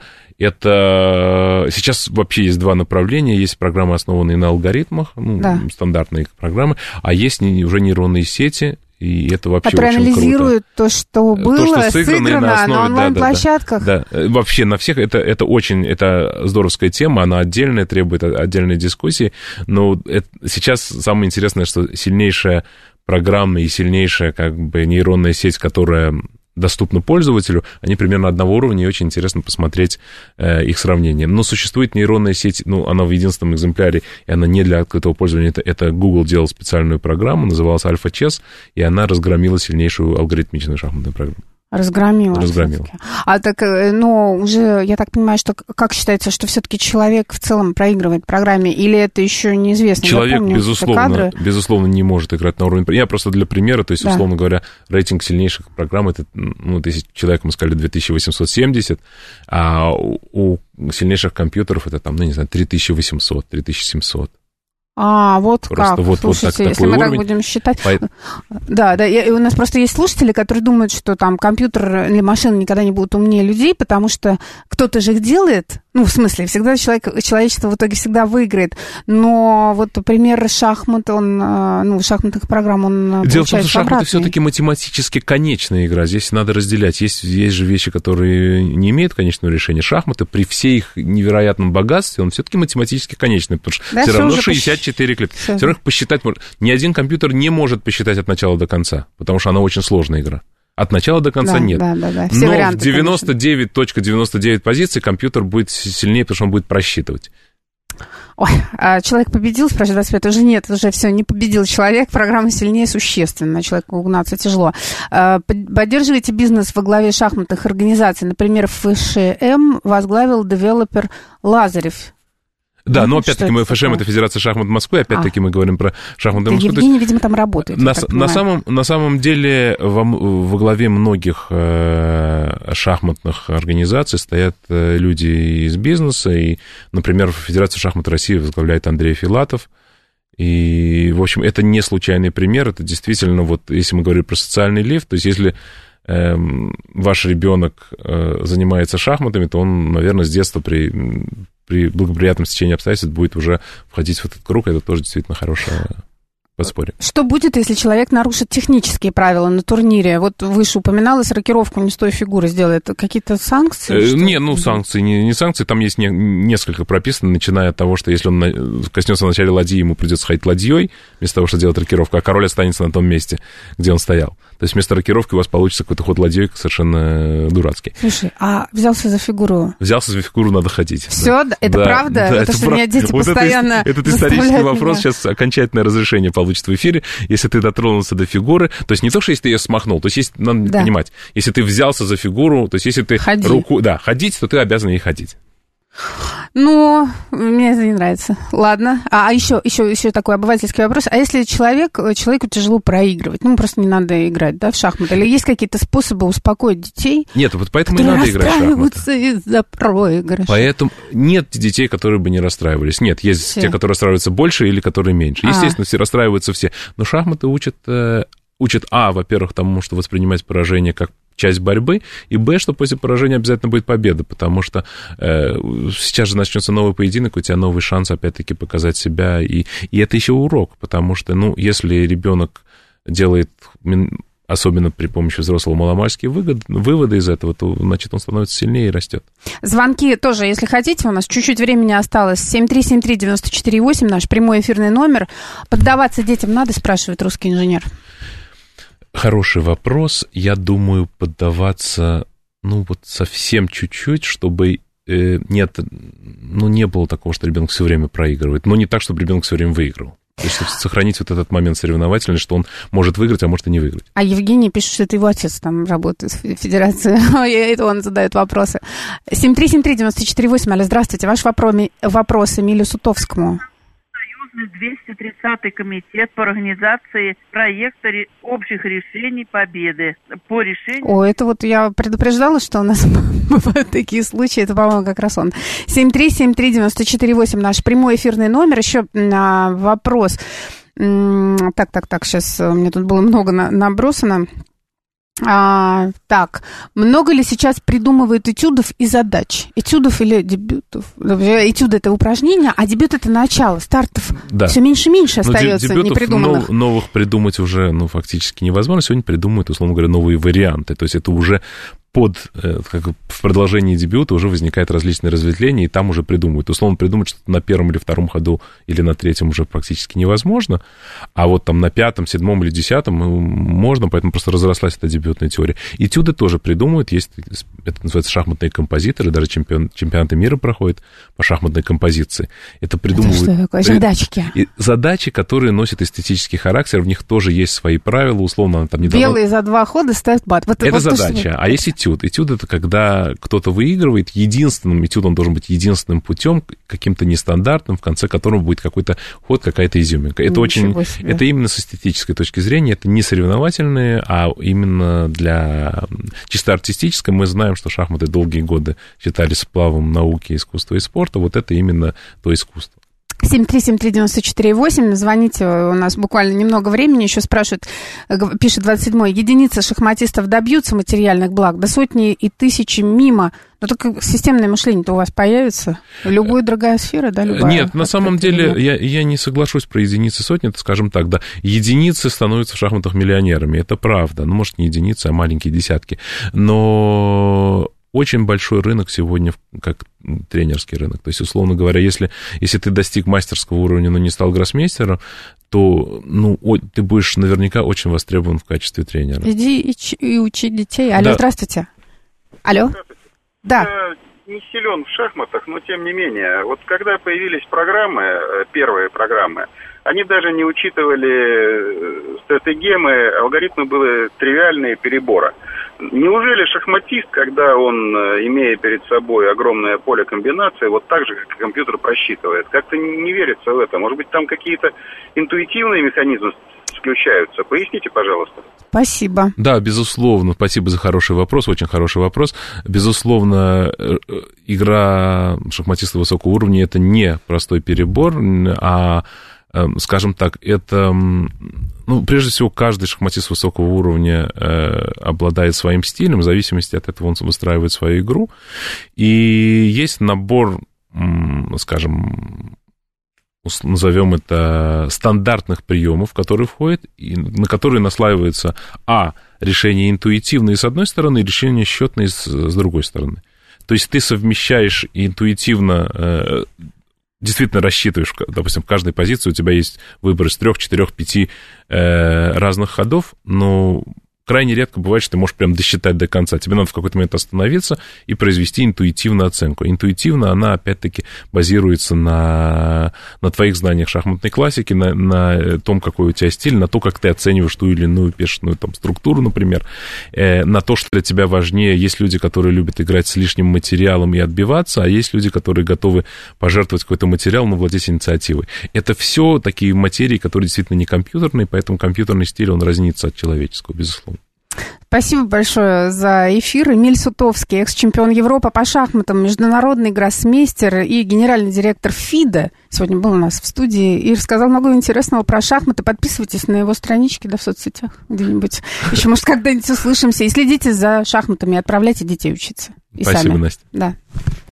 Это сейчас вообще есть два направления. Есть программы, основанные на алгоритмах, ну, да. стандартные программы, а есть уже нейронные сети, и это вообще которые очень анализируют круто. то, что было, то, что сыграно, сыграно на, основе, на онлайн-площадках. Да, да, да. Вообще на всех это, это очень это здоровская тема, она отдельная, требует отдельной дискуссии. Но это, сейчас самое интересное, что сильнейшая программа и сильнейшая как бы нейронная сеть, которая доступны пользователю, они примерно одного уровня, и очень интересно посмотреть э, их сравнение. Но существует нейронная сеть, ну, она в единственном экземпляре, и она не для открытого пользования, это, это Google делал специальную программу, называлась AlphaChess, и она разгромила сильнейшую алгоритмичную шахматную программу. Разгромила. Разгромила. А так, ну, уже, я так понимаю, что как считается, что все-таки человек в целом проигрывает программе, или это еще неизвестно? Человек, помню, безусловно, безусловно, не может играть на уровне... Я просто для примера, то есть, да. условно говоря, рейтинг сильнейших программ, это, ну, тысяч человек, мы сказали, две тысячи восемьсот семьдесят, а у, у сильнейших компьютеров это, там, ну, не знаю, три тысячи восемьсот, три тысячи семьсот. А, вот просто как. Вот, Слушайте, вот так, если мы уровень. так будем считать... По... Да, да, и у нас просто есть слушатели, которые думают, что там компьютер или машина никогда не будут умнее людей, потому что кто-то же их делает, ну, в смысле, всегда человек, человечество в итоге всегда выиграет, но вот пример шахмат, он, ну, шахматных программ, он Дело в том, что шахматы обратный. все-таки математически конечная игра, здесь надо разделять. Есть, есть же вещи, которые не имеют конечного решения. Шахматы при всей их невероятном богатстве, он все-таки математически конечный, потому что да, все равно шестьдесят четыре клетки. Все. все равно их посчитать можно. Ни один компьютер не может посчитать от начала до конца, потому что она очень сложная игра. От начала до конца да, нет. Да, да, да. Все Но варианты, в девяносто девять целых девяносто девять позиций компьютер будет сильнее, потому что он будет просчитывать. Ой, а человек победил, спрашивает двадцать пять, уже нет, уже все, не победил человек, программа сильнее существенно, человеку угнаться тяжело. Поддерживаете бизнес во главе шахматных организаций, например, эф эш эм возглавил девелопер Лазарев. Да, ну, но опять-таки мы эф эш эм, это Федерация шахмат Москвы, опять-таки а. мы говорим про шахматную Москву. Евгений, есть, видимо, там работает. На, на, самом, на самом деле во, во главе многих э, шахматных организаций стоят э, люди из бизнеса, и, например, Федерацию шахмат России возглавляет Андрей Филатов, и, в общем, это не случайный пример, это действительно, вот, если мы говорим про социальный лифт, то есть если э, ваш ребенок э, занимается шахматами, то он, наверное, с детства при... при благоприятном стечении обстоятельств будет уже входить в этот круг, это тоже действительно хорошее подспорье. Что будет, если человек нарушит технические правила на турнире? Вот выше упоминалось, рокировку не с той фигуры сделает. Какие-то санкции? Э, не, ну, санкции, не, не санкции, там есть не, несколько прописано, начиная от того, что если он на, коснется в начале ладьи, ему придется ходить ладьей, вместо того, чтобы делать рокировку, а король останется на том месте, где он стоял. То есть вместо рокировки у вас получится какой-то ход ладьей совершенно дурацкий. Слушай, а взялся за фигуру? Взялся за фигуру, надо ходить. Все, да. Это да, правда? Да, Потому это что прав... меня дети вот постоянно это, Этот исторический меня. вопрос сейчас окончательное разрешение получит в эфире. Если ты дотронулся до фигуры, то есть не то, что если ты ее смахнул, то есть если, надо да. понимать, если ты взялся за фигуру, то есть если ты Ходи. руку... Да, ходить, то ты обязан ей ходить. Ну, мне это не нравится. Ладно. А еще, еще, еще такой обывательский вопрос. А если человек, человеку тяжело проигрывать, ну, просто не надо играть, да, в шахматы? Или есть какие-то способы успокоить детей? Нет, вот поэтому и надо играть в шахматы. Из-за проигрыша. Поэтому нет детей, которые бы не расстраивались. Нет, есть все. Те, которые расстраиваются больше или которые меньше. Естественно, а. все расстраиваются все. Но шахматы учат, учат, а, во-первых, тому, что воспринимать поражение как часть борьбы, и б, что после поражения обязательно будет победа, потому что э, сейчас же начнется новый поединок, у тебя новый шанс опять-таки показать себя, и, и это еще урок, потому что, ну, если ребенок делает, особенно при помощи взрослого, маломальские выводы, выводы из этого, то, значит, он становится сильнее и растет. Звонки тоже, если хотите, у нас чуть-чуть времени осталось. семь три семь три девять четыре восемь, наш прямой эфирный номер. Поддаваться детям надо, спрашивает русский инженер. Хороший вопрос. Я думаю, поддаваться, ну, вот совсем чуть-чуть, чтобы э, нет, ну, не было такого, что ребенок все время проигрывает. Но не так, чтобы ребенок все время выигрывал. То есть, чтобы сохранить вот этот момент соревновательный, что он может выиграть, а может и не выиграть. А Евгений пишет, что это его отец там работает в Федерации. Это он задает вопросы. семь три семь три девять четыре восемь. Алло, здравствуйте. Ваш вопрос Эмилию Сутовскому. двести тридцатый комитет по организации проекта общих решений Победы по решению... О, это вот я предупреждала, что у нас бывают такие случаи, это, по-моему, как раз он. семь три семь три девять четыре восемь, наш прямой эфирный номер. Еще а, вопрос. Так, так, так, сейчас у меня тут было много на, набросано. А, так, много ли сейчас придумывают этюдов и задач? Этюдов или дебютов? Этюды — это упражнения, а дебют — это начало. Стартов да. все меньше и меньше остается непридуманных. Нов, новых придумать уже ну, фактически невозможно. Сегодня придумывают, условно говоря, новые варианты. То есть это уже под, как в продолжении дебюта уже возникают различные разветвления, и там уже придумывают. Условно придумать что-то на первом или втором ходу, или на третьем уже практически невозможно, а вот там на пятом, седьмом или десятом можно, поэтому просто разрослась эта дебютная теория. Этюды тоже придумывают, есть, это называется шахматные композиторы, даже чемпион, чемпионаты мира проходят по шахматной композиции. Это придумывают... Это что такое? Задачки? И задачи, которые носят эстетический характер, в них тоже есть свои правила, условно, там не должно... Белые за два хода ставят мат. Вот, это вот задача, то, а есть этюд. Этюд — это когда кто-то выигрывает, единственным, этюд он должен быть единственным путем, каким-то нестандартным, в конце которого будет какой-то ход, какая-то изюминка. Это очень, себе. Это именно с эстетической точки зрения, это не соревновательные, а именно для чисто артистической. Мы знаем, что шахматы долгие годы считались сплавом науки, искусства и спорта, вот это именно то искусство. семь три семь три девять четыре восемь, звоните, у нас буквально немного времени, еще спрашивают, пишет двадцать седьмой, единицы шахматистов добьются материальных благ, да сотни и тысячи мимо. Ну, так системное мышление-то у вас появится? Любая другая сфера, да? Любая, Нет, на самом деле я, я не соглашусь про единицы сотни, это, скажем так, да, единицы становятся в шахматах миллионерами, это правда, ну, может, не единицы, а маленькие десятки, но... Очень большой рынок сегодня, как тренерский рынок. То есть, условно говоря, если, если ты достиг мастерского уровня, но не стал гроссмейстером, то ну, ты будешь наверняка очень востребован в качестве тренера. Иди и, и учи детей. Алло, да. Здравствуйте. Алло. Здравствуйте. Да. Я не силен в шахматах, но тем не менее. Вот когда появились программы, первые программы, они даже не учитывали стратегемы, алгоритмы были тривиальные перебора. Неужели шахматист, когда он, имея перед собой огромное поле комбинаций, вот так же, как и компьютер просчитывает, как-то не верится в это? Может быть, там какие-то интуитивные механизмы включаются? Поясните, пожалуйста. Спасибо. Да, безусловно. Спасибо за хороший вопрос, очень хороший вопрос. Безусловно, игра шахматиста высокого уровня – это не простой перебор, а... Скажем так, это, ну, прежде всего, каждый шахматист высокого уровня э, обладает своим стилем, в зависимости от этого он выстраивает свою игру. И есть набор, скажем, назовем это стандартных приемов, которые входят, и на которые наслаивается, а, решение интуитивное с одной стороны, и решение счетное с, с другой стороны. То есть ты совмещаешь интуитивно... Э, действительно рассчитываешь, допустим, в каждой позиции у тебя есть выбор из трех, четырех, пяти э, разных ходов, но крайне редко бывает, что ты можешь прям досчитать до конца. Тебе надо в какой-то момент остановиться и произвести интуитивную оценку. Интуитивно она, опять-таки, базируется на, на твоих знаниях шахматной классики, на, на том, какой у тебя стиль, на то, как ты оцениваешь ту или иную пешную там, структуру, например, э, на то, что для тебя важнее. Есть люди, которые любят играть с лишним материалом и отбиваться, а есть люди, которые готовы пожертвовать какой-то материал, но владеть инициативой. Это все такие материи, которые действительно не компьютерные, поэтому компьютерный стиль, он разнится от человеческого, безусловно. Спасибо большое за эфир. Эмиль Сутовский, экс-чемпион Европы по шахматам, международный гроссмейстер и генеральный директор ФИДе, сегодня был у нас в студии и рассказал много интересного про шахматы. Подписывайтесь на его странички, да, в соцсетях где-нибудь. Еще, может, когда-нибудь услышимся. И следите за шахматами, отправляйте детей учиться. И Спасибо, сами. Настя. Да.